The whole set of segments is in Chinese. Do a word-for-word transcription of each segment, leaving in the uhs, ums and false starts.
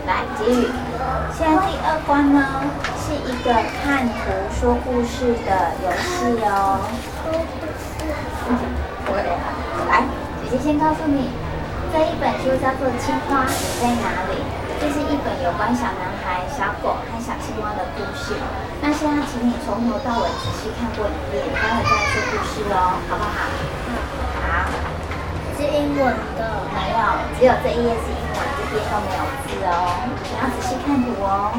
来，结语。现在第二关呢，是一个看图说故事的游戏哦。对啊，来，姐姐先告诉你，这一本书叫做《青蛙你在哪里》，这是一本有关小男孩、小狗和小青蛙的故事。那现在请你从头到尾仔细看过一遍，待会再来说故事哦，好不好？好。 是英文的， 没有，只有这一页是英文，这边都没有字哦，你要仔细看图哦。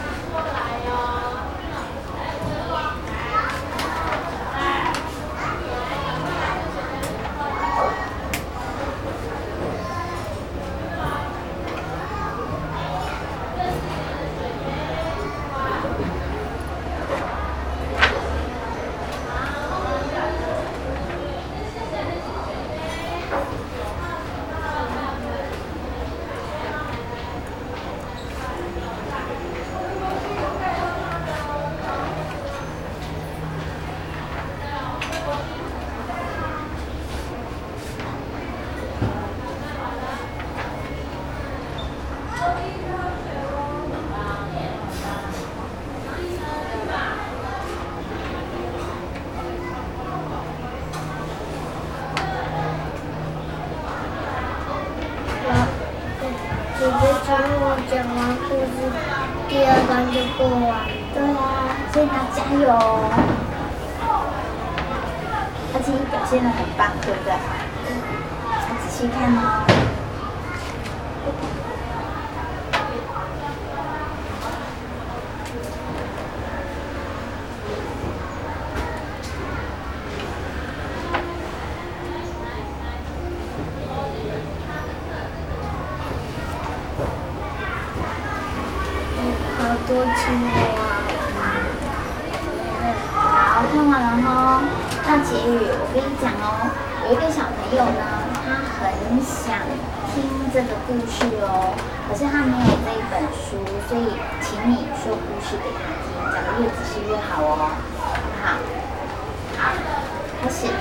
姐姐请我讲完故事，第二关就过完。 对啊，所以你要加油哦！而且你表现得很棒，对不对？要仔细看哦。 好多青蛙。 好，看完了哈。那结语我跟你讲哦，有一个小朋友呢，他很想听这个故事哦，可是他没有这一本书，所以请你说故事给他听，讲得越仔细越好哦，好不好？好，开始。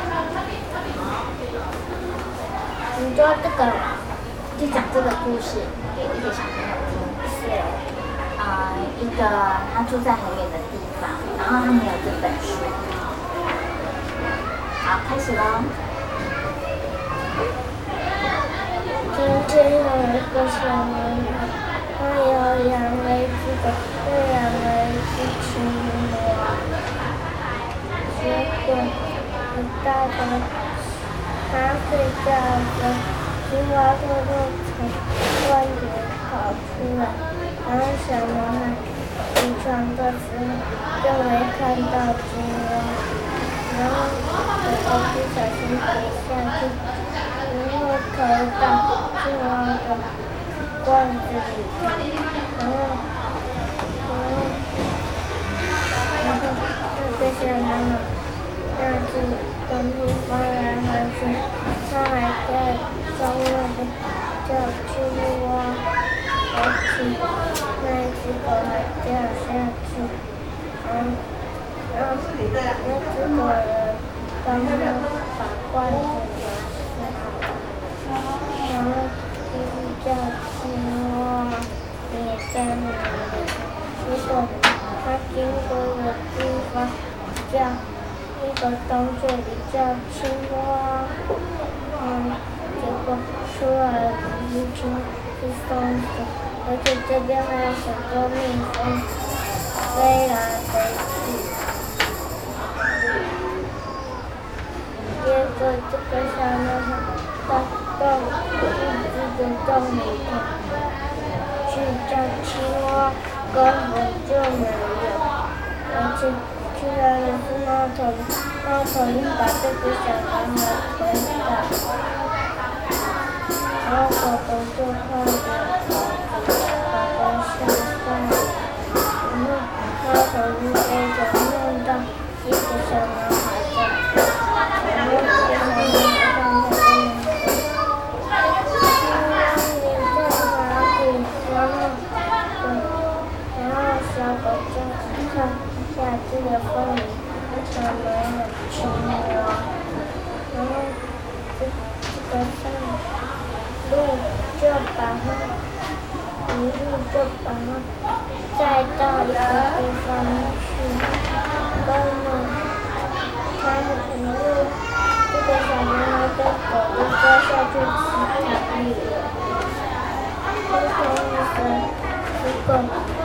你说这个， 就讲这个故事给一个小朋友听。 是呃，一个他住在很远的地方，然后他没有这本书。好，开始喽。 今天有一个小男孩，他有养了一只狗，又养了一只青蛙。结果一大早，他睡觉的青蛙偷偷从罐里跑出来，然后小男孩起床的时候就没看到青蛙，然后狗狗不小心跌下去，然后投到青蛙的罐子里头，然后，然后，然后那个小男孩那只东西翻来翻去，他还在中那边叫青蛙，而且那一只狗还掉下去，然后，然后那只狗人帮他把罐子拿下，然后就是叫青蛙也在那里，结果他经过的地方叫一个洞穴里叫青蛙，嗯，结果出来的不是青蛙，是松鼠，而且这边还有很多蜜蜂飞来飞去。结果这个小男孩到洞一只的洞里头去叫青蛙，根本就没有，而且居然的是猫头鹰，猫头鹰把这个小男孩推倒，然后狗狗就快点跑走，狗狗吓坏了，然后猫头鹰飞着弄到一个小男孩在，然后小男孩看看这个小狗就看下这个风里，为什么有青蛙？然后这这个上路就把它就把它带到一个地方去。妈妈，他很热，这个小男孩跟狗都掉下去池塘里了。这个意思，如果